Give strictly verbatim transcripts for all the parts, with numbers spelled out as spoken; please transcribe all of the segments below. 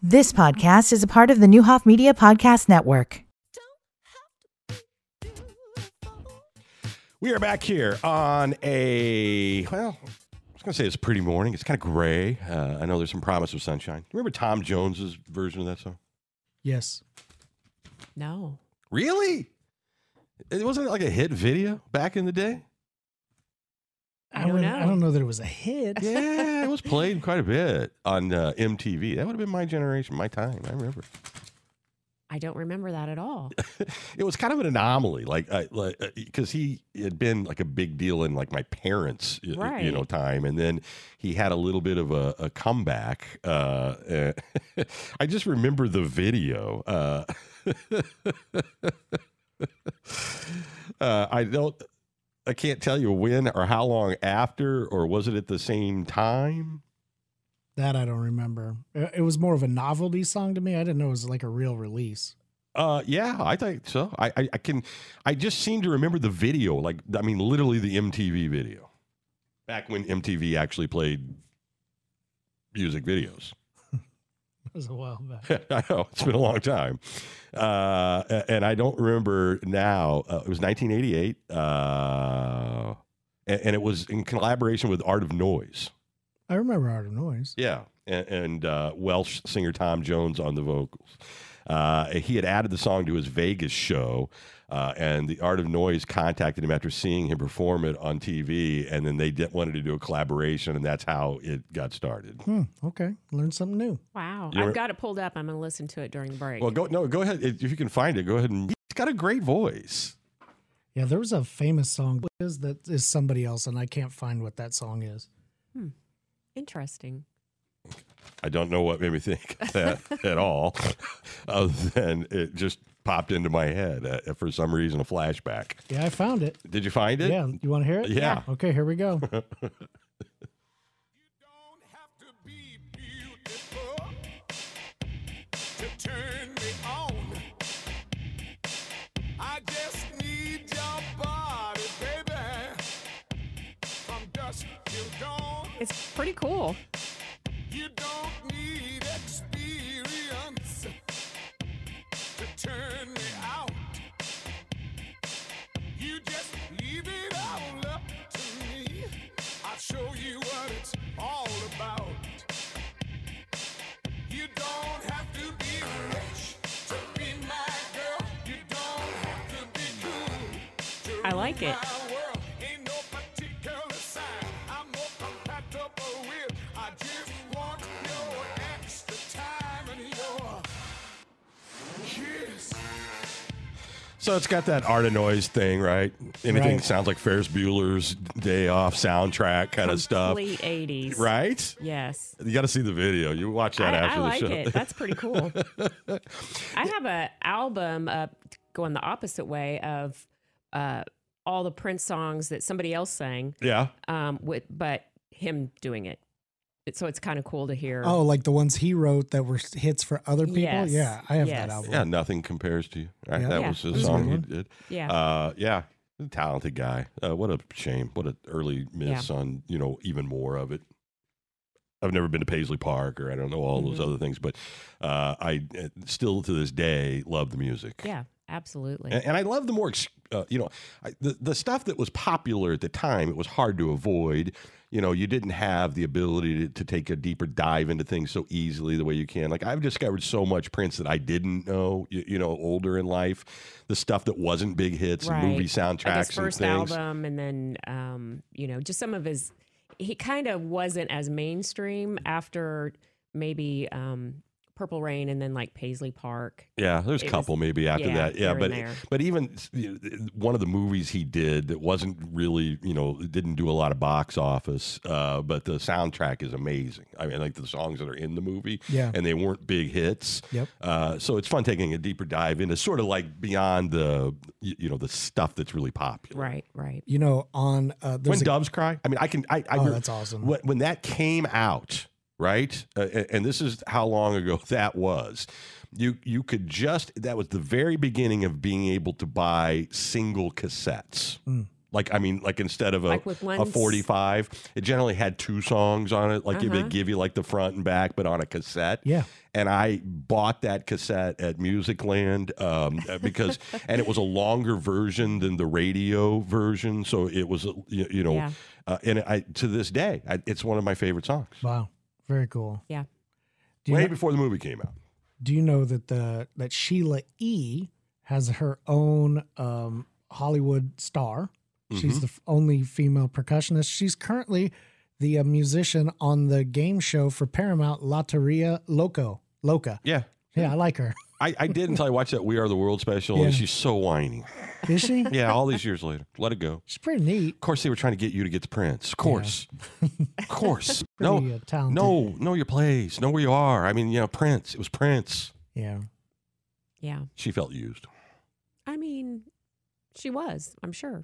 This podcast is a part of the Newhoff Media Podcast Network. We are back here on a, well, I was going to say it's a pretty morning. It's kind of gray. Uh, I know there's some promise of sunshine. Remember Tom Jones's version of that song? Yes. No. Really? It wasn't like a hit video back in the day? I don't know. I don't know that it was a hit. Yeah, it was played quite a bit on uh, M T V. That would have been my generation, my time. I remember. I don't remember that at all. It was kind of an anomaly, like, uh, like, because he had been like a big deal in like my parents' y- Right. you know time, and then he had a little bit of a, a comeback. Uh, uh, I just remember the video. Uh, uh, I don't. I can't tell you when or how long after, or was it at the same time? That I don't remember. It it was more of a novelty song to me. I didn't know it was like a real release. Uh, yeah, I think so. I, I, I can, I just seem to remember the video, like, I mean, literally the M T V video, back when M T V actually played music videos. It was a while back. I know, it's been a long time. Uh, a- and I don't remember now. Uh, it was nineteen eighty-eight, uh, and, and it was in collaboration with Art of Noise. I remember Art of Noise. Yeah, and, and uh, Welsh singer Tom Jones on the vocals. Uh, he had added the song to his Vegas show, uh, and the Art of Noise contacted him after seeing him perform it on T V, and then they did, wanted to do a collaboration, and that's how it got started. Hmm, okay. Learned something new. Wow. You I've were- got it pulled up. I'm going to listen to it during the break. Well, go no, go ahead if you can find it. Go ahead and he's got a great voice. Yeah, there was a famous song is that is somebody else, and I can't find what that song is. Interesting. I don't know what made me think that at all, other than it just popped into my head uh, for some reason, a flashback. Yeah, I found it. Did you find it? Yeah, you want to hear it? Yeah. Okay, here we go. You don't have to be beautiful to turn me on. I just need your body, baby, from dusk till dawn. It's pretty cool. You don't need experience to turn me out. You just leave it all up to me. I'll show you what it's all about. You don't have to be rich to be my girl. You don't have to be cool to I like rule it. my world. Ain't no particular sign I'm more compatible with. I just want your extra time and your kiss. So it's got that Art of Noise thing, right? Anything Right. sounds like Ferris Bueller's Day Off soundtrack kind of stuff, Complete eighties. right? Yes. You got to see the video. You watch that I, after I the like show. it. That's pretty cool. I have an album uh, going the opposite way of uh, all the Prince songs that somebody else sang, Yeah. um, with but him doing it. It- So it's kind of cool to hear. Oh, like the ones he wrote that were hits for other people? Yes. Yeah, I have Yes. that album. Yeah, nothing compares to you. Right? Yeah. That Yeah. was his That's a song good he one. did. Yeah. Uh, yeah. Talented guy. Uh, what a shame. What an early miss Yeah. on, you know, even more of it. I've never been to Paisley Park or I don't know all those Mhm. other things, but uh, I uh, still to this day love the music. Yeah, absolutely. And, and I love the more, ex- uh, you know, I, the, the stuff that was popular at the time, it was hard to avoid. You know, you didn't have the ability to, to take a deeper dive into things so easily the way you can. Like, I've discovered so much Prince that I didn't know, you, you know, older in life. The stuff that wasn't big hits and movie Like soundtracks his and first things. album, and then um, you know, just some of his. He kind of wasn't as mainstream after maybe um, Purple Rain, and then like Paisley Park. Yeah, there's a It couple was- maybe after yeah, that. Yeah, here and but there. but even you know, one of the movies he did that wasn't really, you know, didn't do a lot of box office, uh, but the soundtrack is amazing. I mean, like the songs that are in the movie, Yeah. and they weren't big hits. Yep. Uh, so it's fun taking a deeper dive into sort of like beyond the, you you know, the stuff that's really popular. Right, right. You know, on uh, When there's a, Doves Cry, I mean, I can, I, I oh, that's awesome. when, when that came out, right? Uh, and- and this is how long ago that was. You you could just that was the very beginning of being able to buy single cassettes. Mm. Like, I mean, like instead of a, Like with one a s- forty-five, it generally had two songs on it. Like, they Uh-huh. give you like the front and back, but on a cassette. Yeah. And I bought that cassette at Musicland um, because, and it was a longer version than the radio version. So it was, you, you know, Yeah. uh, and I to this day, I, it's one of my favorite songs. Wow. Very cool. Yeah. Do you Way know, before the movie came out. do you know that the that Sheila E. has her own um, Hollywood star? She's Mm-hmm. the f- only female percussionist. She's currently the uh, musician on the game show for Paramount, Lotteria Loco. Loca. Yeah. Yeah, I like her. I, I did until I watched that We Are the World special, Yeah. and she's so whiny. Is she? Yeah, all these years later. Let it go. She's pretty neat. Of course, they were trying to get you to get to Prince. Of course. Of course. Pretty no, uh, talented. no, know your place. Know where you are. I mean, you know, Prince. It was Prince. Yeah. Yeah. She felt used I mean, she was, I'm sure.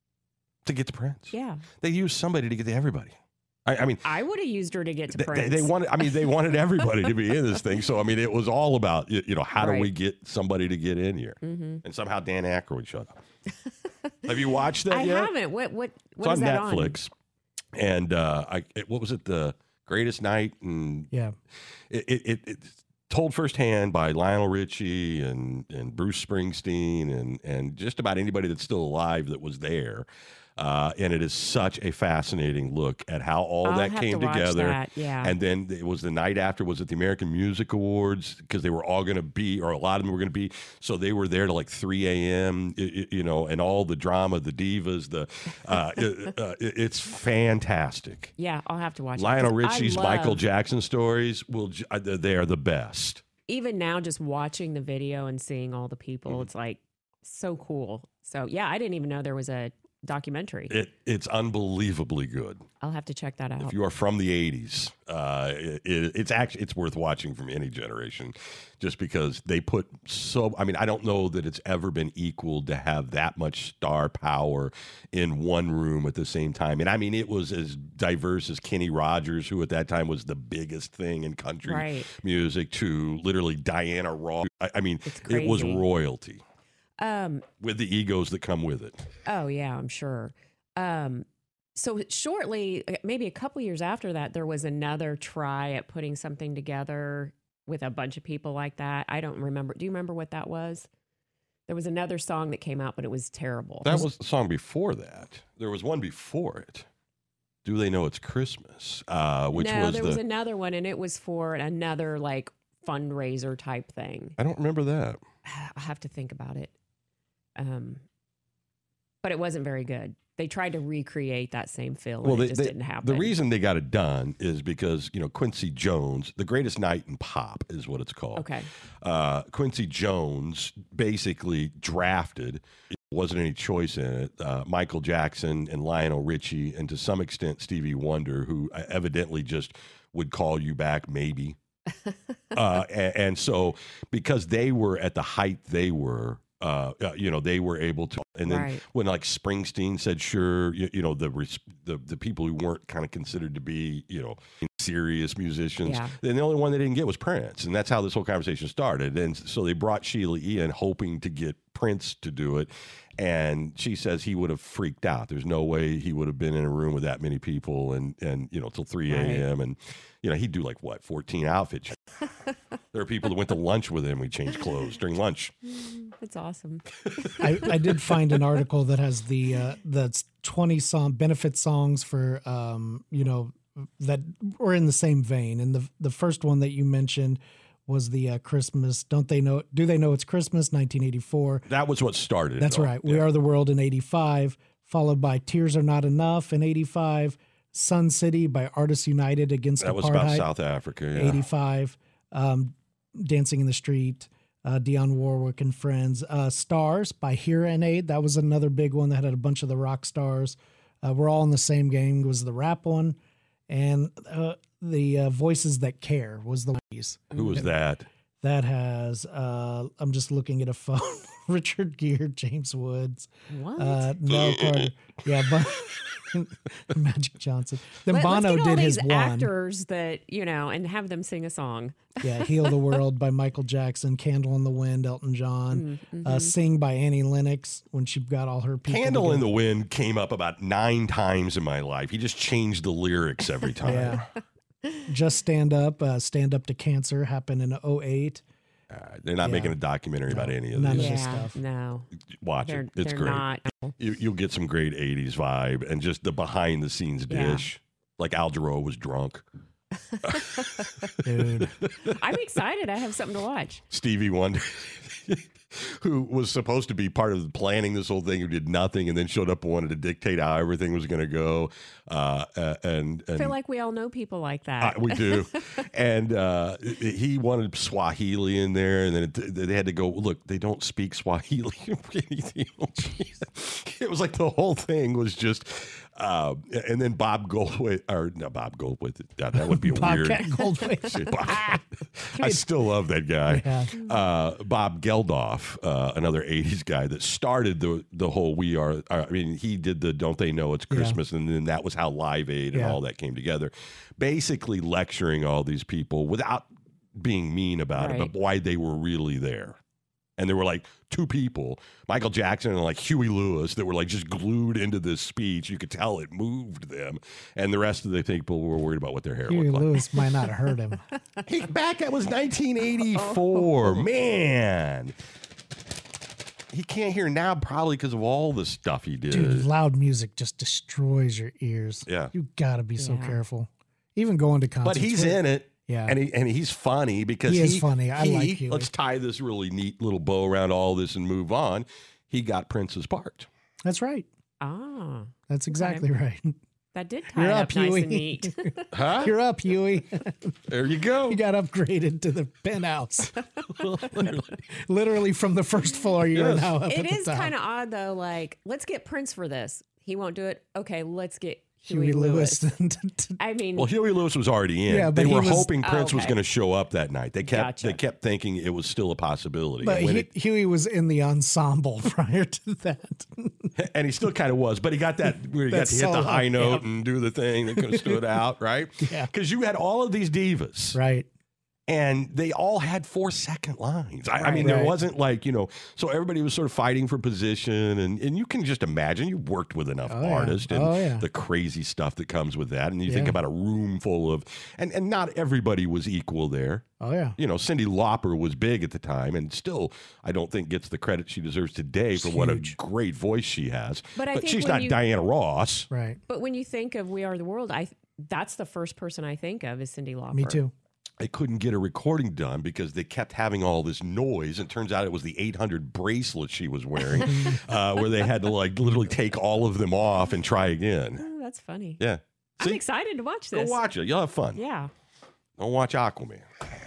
to get to Prince. Yeah. They used somebody to get to everybody. I, I mean, I would have used her to get to they, Prince. they, they wanted. I mean, they wanted everybody to be in this thing. So I mean, it was all about you you know how do we Right. get somebody to get in here? Mhm. And somehow Dan Aykroyd showed up. Have you watched that I yet? haven't. What what It's what on is that Netflix. And uh, I, it, what was it? The Greatest Night, and Yeah. it, it, it it's told firsthand by Lionel Richie and and Bruce Springsteen and and just about anybody that's still alive that was there. Uh, and it is such a fascinating look at how all I'll that have came to watch together. that, yeah. And then it was the night after was at the American Music Awards because they were all going to be, or a lot of them were going to be. So they were there to like three a.m., you know, and all the drama, the divas, the uh, it- uh, it- it's fantastic. Yeah, I'll have to watch Lionel it. 'Cause I Richie's love- Michael Jackson stories will j- uh, they are the best. Even now, just watching the video and seeing all the people, Mm-hmm. it's like so cool. So yeah, I didn't even know there was a documentary. It it's unbelievably good. I'll have to check that out. If you are from the eighties, uh, it, it, it's actually it's worth watching from any generation, just because they put so. I mean, I don't know that it's ever been equaled to have that much star power in one room at the same time. And I mean, it was as diverse as Kenny Rogers, who at that time was the biggest thing in country Right. music, to literally Diana Ross. I, I mean, It's it was crazy. royalty um, with the egos that come with it. oh yeah, I'm sure. Um, so shortly, maybe a couple years after that, there was another try at putting something together with a bunch of people like that. I don't remember. Do you remember what that was? There was another song that came out, but it was terrible. That was the song before that. There was one before it. Do They Know It's Christmas? Uh, which no, was there the. was another one, and it was for another like fundraiser type thing. I don't remember that. I'll have to think about it. Um, but it wasn't very good. They tried to recreate that same feel, and Well, it they, just they- didn't happen. the reason they got it done is because you know Quincy Jones, The Greatest Night in Pop, is what it's called. Okay. Uh, Quincy Jones basically drafted. It wasn't any choice in it. Uh, Michael Jackson and Lionel Richie, and to some extent Stevie Wonder, who evidently just would call you back maybe. uh, and, and so because they were at the height they were, uh, uh, you know, they were able to. And then Right. when like Springsteen said, sure, you, you know, the, res- the the people who weren't kind of considered to be, you know, serious musicians, Yeah. then the only one they didn't get was Prince. And that's how this whole conversation started. And so they brought Sheila E. in hoping to get Prince to do it. And she says he would have freaked out. There's no way he would have been in a room with that many people and, and you know, till three a.m. And, you know, he'd do like, what, fourteen outfits. There are people that went to lunch with him. We changed clothes during lunch. That's awesome. I, I did find an article that has the uh, that's twenty song benefit songs for um, you know that were in the same vein. And the the first one that you mentioned was the uh, Christmas. Don't they know? Do they know it's Christmas? nineteen eighty-four. That was what started it. That's all. right. We Yeah. Are the World in eighty-five, followed by Tears Are Not Enough in eighty-five. Sun City by Artists United Against That was Apartheid. about South Africa. Yeah. eighty-five. Um, Dancing in the Street, uh, Dionne Warwick and Friends. Uh, Stars by Hira and Aid. That was another big one that had a bunch of the rock stars. Uh, We're All in the Same Game was the rap one. And uh, the uh, Voices That Care was the one. Who was that? That has, uh, I'm just looking at a phone Richard Gere, James Woods. What? Uh, Nell Carter. Yeah, but Magic Johnson. Then Let, Bono let's get all did his these one. actors that, you know, and have them sing a song. Yeah, Heal the World by Michael Jackson, Candle in the Wind, Elton John, Mm-hmm. uh, Sing by Annie Lennox when she got all her people. Candle in together. the Wind came up about nine times in my life. He just changed the lyrics every time. Yeah. Just Stand Up, uh, Stand Up to Cancer happened in oh eight. Uh, they're not Yeah. making a documentary about any of none this. of Yeah, this stuff. no. Watch They're, it. It's they're great. not. You, you'll get some great eighties vibe and just the behind the scenes Yeah. dish. Like Al Jarreau was drunk. Dude. I'm excited. I have something to watch. Stevie Wonder, who was supposed to be part of planning this whole thing, who did nothing and then showed up and wanted to dictate how everything was going to go. Uh, uh, and, I and feel like we all know people like that. Uh, we do. And uh, he wanted Swahili in there, and then it, they had to go, look, they don't speak Swahili. It was like the whole thing was just, uh, and then Bob Goldthwait, or no, Bob Goldthwait, that, that would be a weird. Bobcat Goldthwait. Shit, Bob- I still love that guy. Yeah. Uh, Bob Geldof, uh, another eighties guy that started the the whole We Are. I mean, he did the Don't They Know It's Christmas, and then that was how Live Aid and Yeah. all that came together. Basically, lecturing all these people without being mean about it, Right. but why they were really there. And there were like two people, Michael Jackson and like Huey Lewis, that were like just glued into this speech. You could tell it moved them, and the rest of the people were worried about what their hair Huey looked like. Lewis might not have heard him. Hey, back that was nineteen eighty-four. Man. He can't hear now probably because of all the stuff he did. Dude, loud music just destroys your ears. Yeah. You gotta be so Yeah. careful. Even going to concerts. But he's We're- in it. Yeah. And he and he's funny because He he, is funny. I he- like Huey. Let's tie this really neat little bow around all this and move on. He got Prince's part. That's right. Ah, That's exactly right. that did tie You're it up, up nice Huey. and neat. Huh? You're up, Huey. There you go. You got upgraded to the penthouse. Literally from the first floor, you're Yes. now up It at the is top. kind of odd though. Like, let's get Prince for this. He won't do it. Okay, let's get Huey, Huey Lewis. Lewis. I mean, Well, Huey Lewis was already in. Yeah, but they he were was- hoping Prince Oh, was okay. going to show up that night. They kept Gotcha. they kept thinking it was still a possibility. But and, when he, it- Huey was in the ensemble prior to that. and he still kind of was, but he got that where he got That to hit the solo, high note yeah. and do the thing that could have stood out, right? Yeah. Because you had all of these divas. Right. And they all had four second lines. I, I mean, there Right. wasn't like, you know, so everybody was sort of fighting for position. And, and you can just imagine you worked with enough Oh, yeah. artists and Oh, yeah. the crazy stuff that comes with that. And you think Yeah. about a room full of, and, and not everybody was equal there. Oh, yeah. You know, Cyndi Lauper was big at the time and still, I don't think, gets the credit she deserves today for what a huge. great voice she has. But I think she's when not you- Diana Ross. Right. but when you think of We Are the World, I that's the first person I think of is Cyndi Lauper. Me too. They couldn't get a recording done because they kept having all this noise. And turns out it was the eight hundred bracelets she was wearing, uh, where they had to like literally take all of them off and try again. Oh, that's funny. Yeah. I'm See? excited to watch Go this. watch it. You'll have fun. Yeah. Don't watch Aquaman.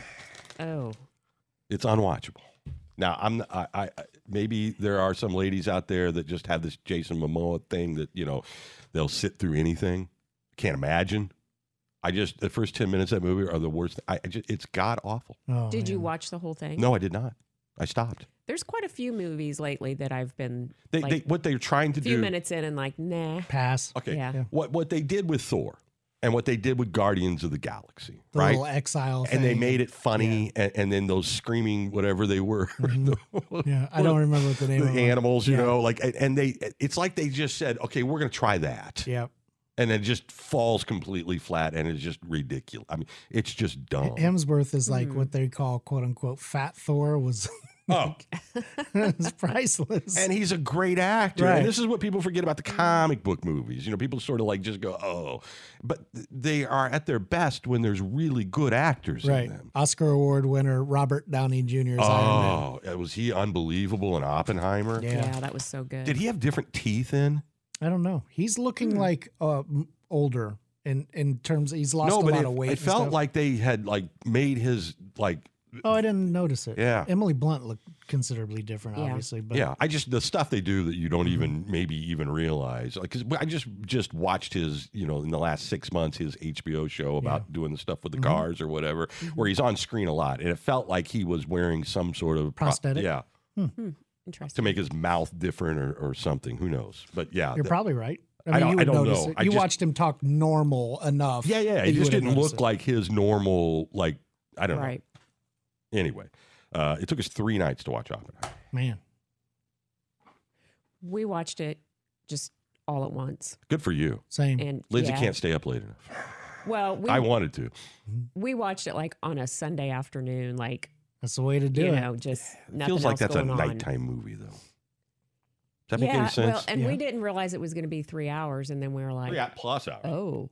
Oh. It's unwatchable. Now, I'm I, I maybe there are some ladies out there that just have this Jason Momoa thing that, you know, they'll sit through anything. Can't imagine. I just the first ten minutes of that movie are the worst. I, I just it's god awful. Oh, Did you man. watch the whole thing? No, I did not. I stopped. There's quite a few movies lately that I've been They, like they what they're trying to a few do. minutes in and like, nah. Pass. Okay. Yeah. Yeah. What what they did with Thor and what they did with Guardians of the Galaxy, The right? little exile And they thing. made it funny, and, and then those screaming whatever they were, Yeah. I don't remember what the name the of it. animals, you Yeah. know, like, and and they, it's like they just said, okay, we're going to try that, Yeah. and it just falls completely flat, and it's just ridiculous. I mean, it's just dumb. Hemsworth is like Mhm. what they call quote unquote fat Thor was Oh, it's priceless. and he's a great actor. Right. And this is what people forget about the comic book movies. You know, people sort of like just go, oh, but th- they are at their best when there's really good actors right. in them. Oscar Award winner Robert Downey Junior as Iron Oh, was he unbelievable in Oppenheimer? Man. Yeah. Yeah. that was so good. Did he have different teeth in? I don't know. He's looking like uh, m- older in in terms. He's lost no, a but lot it, of weight. it and felt stuff. like they had like made his like Oh, I didn't notice it. Yeah. Emily Blunt looked considerably different, Yeah. obviously. But yeah. I just the stuff they do that you don't even maybe even realize. Like, cause I just just watched his you know in the last six months his H B O show about doing the stuff with the cars or whatever, where he's on screen a lot, and it felt like he was wearing some sort of pro- Prosthetic? yeah. Interesting. to make his mouth different or, or something. Who knows? But yeah, You're the- probably right. I I mean, don't- you I would don't notice know. it. I You just- watched him talk normal enough. yeah, yeah. that He you just would have didn't noticed look it. like his normal. Like I don't Right. know. Anyway, uh, it took us three nights to watch Oppenheimer. Man. We watched it just all at once, Good for you, Same. and Lindsay. yeah. Can't stay up late enough. Well, we I wanted to. we watched it like on a Sunday afternoon, like That's the way to do you it. know, just nothing Feels like else that's a going on. nighttime movie, though. Does that make yeah, any sense? well, and Yeah. we didn't realize it was going to be three hours, and then we were like, Three plus hours. oh,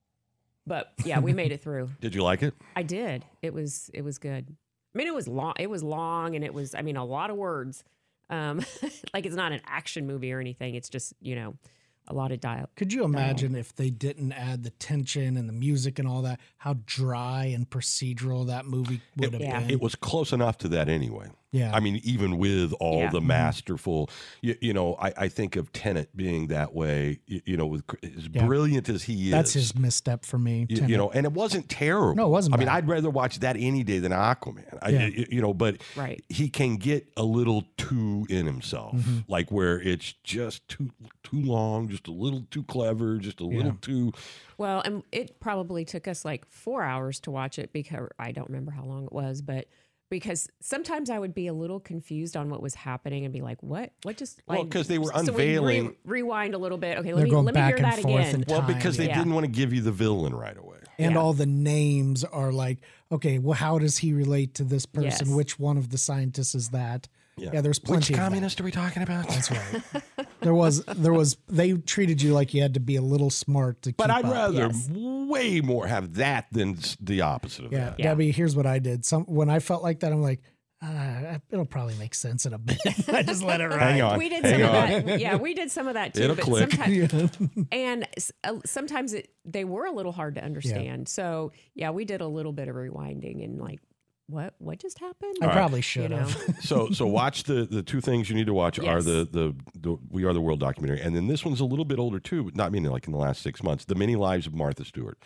but yeah, we made it through. Did you like it? I did. It was it was good. I mean, it was long. It was long, and it was I mean a lot of words. Um, like it's not an action movie or anything. It's just you know a lot of dialogue. Could you imagine if they didn't add the tension and the music and all that, how dry and procedural that movie would have Yeah. been? It was close enough to that anyway. yeah. I mean, even with all Yeah. the masterful, you, you know, I, I think of Tenet being that way. You, you know, with as Yeah. brilliant as he is, That's his misstep for me. You, Tenet. you know, and it wasn't terrible. No, it wasn't I mean, bad. I'd rather watch that any day than Aquaman. I, Yeah. you, you know, but Right. he can get a little too in himself, Mm-hmm. like where it's just too too long, just a little too clever, just a Yeah. little too. Well, and it probably took us like four hours to watch it because I don't remember how long it was, but because sometimes I would be a little confused on what was happening and be like, "What? What just?" Well, like, 'cause they were so we'd unveiling- re- rewind a little bit. Okay, They're let me going let me back hear and that forth again. and Well, time, because they yeah. didn't want to give you the villain right away. and Yeah. all the names are like, okay, well, how does he relate to this person? Yes. Which one of the scientists is that? Yeah, there's Which plenty of that. communist are we talking about? That's right. there was, there was. They treated you like you had to be a little smart to. But keep I'd up. rather Yes. way more have that than s- the opposite of Yeah, that. Yeah. Debbie. Here's what I did. Some when I felt like that, I'm like, ah, it'll probably make sense in a bit. I just let it ride. Hang on. We did hang some on. of that. Yeah, we did some of that too. It'll but click. Sometimes, and s- uh, sometimes it, they were a little hard to understand. So yeah, we did a little bit of rewinding and like, what what just happened? I probably should You know? have. so so watch the the two things you need to watch are Yes. the, the the We Are the World documentary, and then this one's a little bit older too, but not meaning like in the last six months. The Many Lives of Martha Stewart.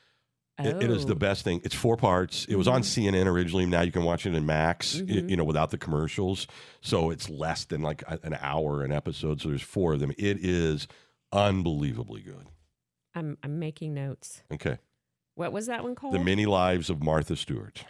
It- it is the Oh. best thing. It's four parts. It was on C N N originally. Now you can watch it in Max, y- Mhm. you know, without the commercials. So it's less than like a- an hour an episode. So there's four of them. It is unbelievably good. I'm I'm making notes. Okay. What was that one called? The Many Lives of Martha Stewart.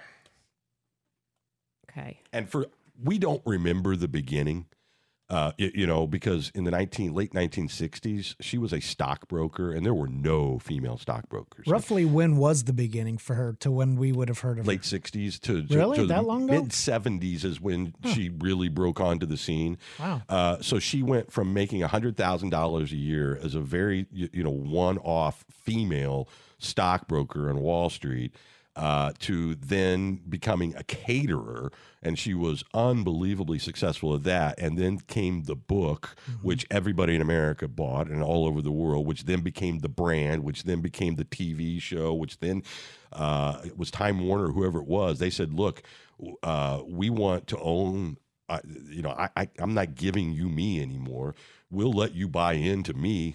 Okay. And for we don't remember the beginning, uh, y- you know, because in the nineteen late nineteen sixties, she was a stockbroker, and there were no female stockbrokers. Roughly, when was the beginning for her to when we would have heard of Late her? sixties to, to Really? to That long ago? Mid seventies is when she really broke onto the scene. Wow. Uh, so she went from making a hundred thousand dollars a year as a very you, you know one off female stockbroker on Wall Street. Uh, to then becoming a caterer, and she was unbelievably successful at that. And then came the book, Mm-hmm. which everybody in America bought, and all over the world, which then became the brand, which then became the T V show, which then uh, it was Time Warner, whoever it was. They said, "Look, uh, we want to own." Uh, you know, I, I, I'm not giving you me anymore. We'll let you buy into me.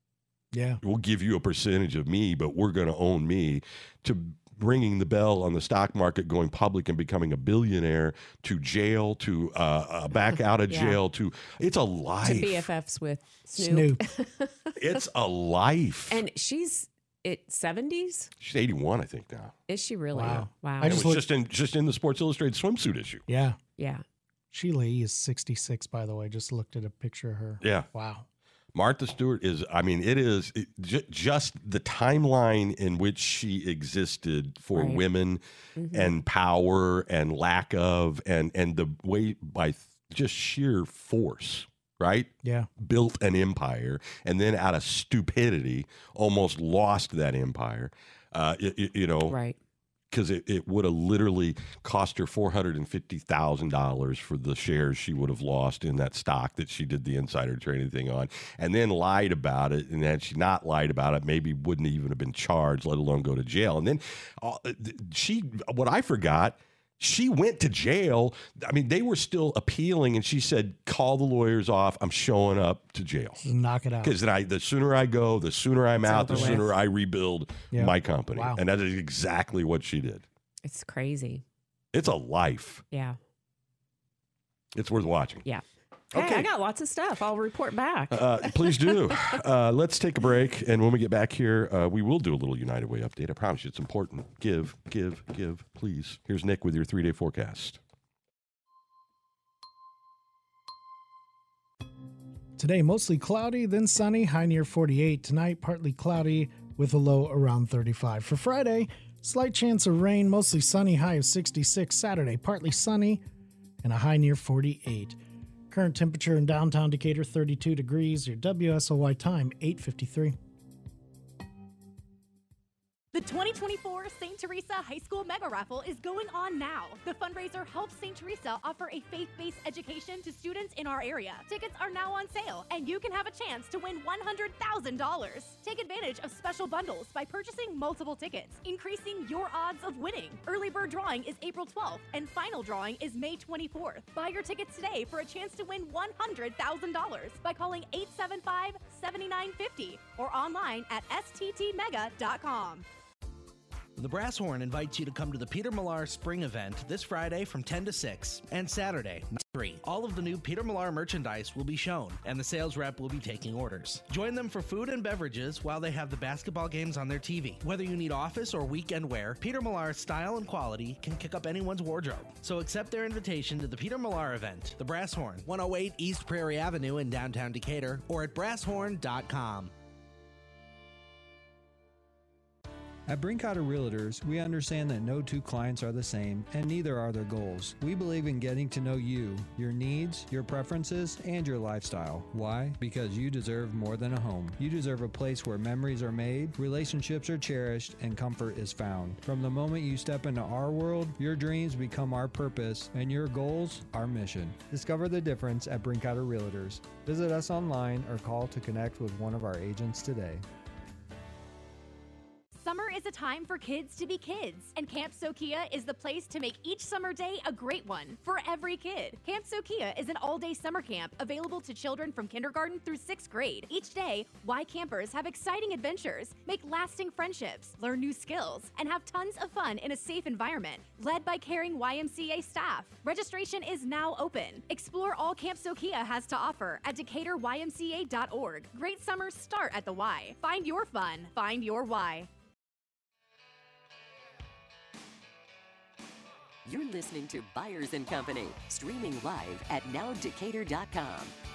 Yeah. We'll give you a percentage of me, but we're going to own me. To ringing the bell on the stock market, going public and becoming a billionaire, to jail, to uh, uh, back out of Yeah. jail, to it's a To life. B F Fs with Snoop. Snoop. It's a life. And she's it seventies? She's eighty-one, I think now. Is she really? Wow. Wow. I It just was looked- just in just in the Sports Illustrated swimsuit issue. Yeah. yeah. Sheila E. is sixty-six, by the way. Just looked at a picture of her. Yeah. Wow. Martha Stewart is, I mean, it is it, j- just the timeline in which she existed for Right. women Mhm. and power and lack of, and, and the way by th- just sheer force, right? Yeah. Built an empire, and then out of stupidity, almost lost that empire. Uh, y- y- you know, Right. because it, it would have literally cost her four hundred fifty thousand dollars for the shares she would have lost in that stock that she did the insider trading thing on, and then lied about it. And had she not lied about it, maybe wouldn't even have been charged, let alone go to jail. And then uh, she, what I forgot, she went to jail. I mean, they were still appealing, and she said, call the lawyers off. I'm showing up to jail. Just knock it out. Because then I, the sooner I go, the sooner I'm It's out, the over with. sooner I rebuild Yeah. my company. Wow. And that is exactly what she did. It's crazy. It's a life. Yeah. It's worth watching. Yeah. Hey, Okay. I got lots of stuff. I'll report back. Uh, please do. Uh, let's take a break, and when we get back here, uh, we will do a little United Way update. I promise you, it's important. Give, give, give, please. Here's Nick with your three-day forecast. Today, mostly cloudy, then sunny, high near forty-eight. Tonight, partly cloudy with a low around thirty-five. For Friday, slight chance of rain, mostly sunny, high of sixty-six. Saturday, partly sunny and a high near forty-eight. Current temperature in downtown Decatur, thirty-two degrees. Your W S O Y time, eight fifty-three. The twenty twenty-four Saint Teresa High School Mega Raffle is going on now. The fundraiser helps Saint Teresa offer a faith-based education to students in our area. Tickets are now on sale, and you can have a chance to win one hundred thousand dollars. Take advantage of special bundles by purchasing multiple tickets, increasing your odds of winning. Early bird drawing is April twelfth, and final drawing is May twenty-fourth. Buy your tickets today for a chance to win one hundred thousand dollars by calling eight seven five, seven nine five zero or online at s t t mega dot com. The Brass Horn invites you to come to the Peter Millar Spring Event this Friday from ten to six and Saturday, three. All of the new Peter Millar merchandise will be shown, and the sales rep will be taking orders. Join them for food and beverages while they have the basketball games on their T V. Whether you need office or weekend wear, Peter Millar's style and quality can kick up anyone's wardrobe. So accept their invitation to the Peter Millar Event, the Brass Horn, one oh eight East Prairie Avenue in downtown Decatur, or at brass horn dot com. At Brinkotter Realtors, we understand that no two clients are the same, and neither are their goals. We believe in getting to know you, your needs, your preferences, and your lifestyle. Why? Because you deserve more than a home. You deserve a place where memories are made, relationships are cherished, and comfort is found. From the moment you step into our world, your dreams become our purpose, and your goals, our mission. Discover the difference at Brinkotter Realtors. Visit us online or call to connect with one of our agents today. Summer is a time for kids to be kids, and Camp Sokia is the place to make each summer day a great one for every kid. Camp Sokia is an all-day summer camp available to children from kindergarten through sixth grade. Each day, Y campers have exciting adventures, make lasting friendships, learn new skills, and have tons of fun in a safe environment, led by caring Y M C A staff. Registration is now open. Explore all Camp Sokia has to offer at decatur y m c a dot org. Great summers start at the Y. Find your fun. Find your Y. You're listening to Byers and Company, streaming live at now decatur dot com.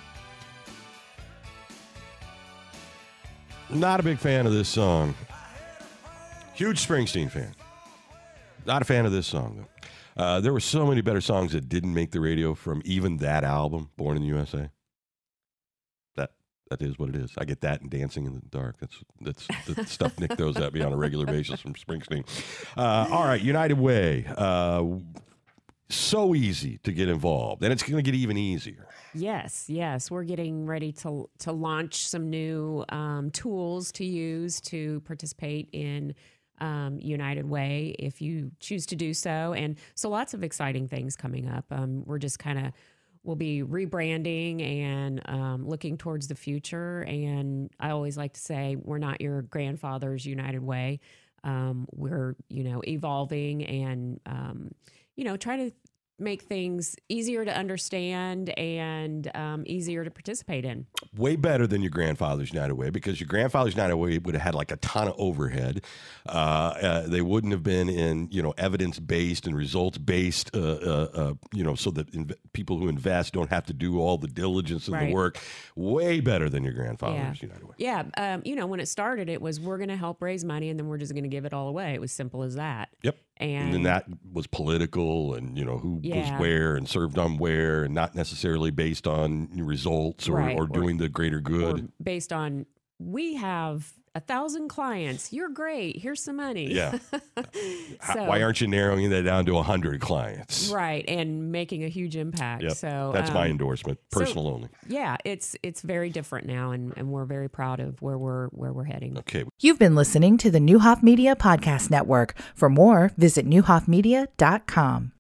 Not a big fan of this song. Huge Springsteen fan. Not a fan of this song, though. Uh, there were so many better songs that didn't make the radio from even that album, Born in the U S A. That that is what it is. I get that and Dancing in the Dark. That's that's the stuff Nick throws at me on a regular basis from Springsteen. Uh, all right, United Way. Uh, so easy to get involved, and it's going to get even easier. Yes, yes. We're getting ready to to launch some new um, tools to use to participate in um, United Way if you choose to do so. And so lots of exciting things coming up. Um, we're just kind of, we'll be rebranding and um, looking towards the future. And I always like to say, we're not your grandfather's United Way. Um, we're, you know, evolving and, um, you know, try to make things easier to understand and um, easier to participate in. Way better than your grandfather's United Way, because your grandfather's United Way would have had like a ton of overhead. Uh, uh, they wouldn't have been in, you know, evidence-based and results-based, uh, uh, uh, you know, so that inv- people who invest don't have to do all the diligence and Right. the work. Way better than your grandfather's Yeah. United Way. Yeah. Um, you know, when it started, it was, we're going to help raise money and then we're just going to give it all away. It was simple as that. Yep. And, And then that was political and, you know, who Yeah. was where and served on where, and not necessarily based on results or, Right. or Or- doing the greater good. or based on, we have a thousand clients. You're great. Here's some money. Yeah. How- So- Why aren't you narrowing that down to one hundred clients? Right. And making a huge impact. Yep. So That's my um, endorsement, so- personal only. Yeah, it's it's very different now, and, and we're very proud of where we're where we're heading. Okay. You've been listening to the Newhoff Media Podcast Network. For more, visit newhoff media dot com.